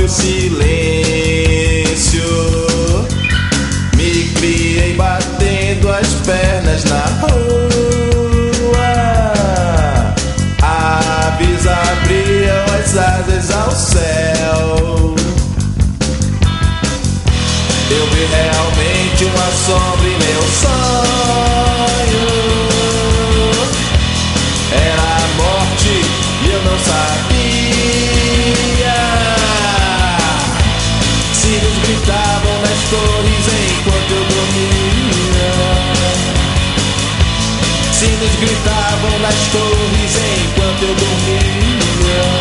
o silêncio. Me criei batendo as pernas na rua. Aves abriam as asas ao céu. Eu vi realmente uma sombra em meu sonho. Era a morte e eu não sabia. Sinos gritavam nas torres enquanto eu dormia. Sinos gritavam nas torres enquanto eu dormia.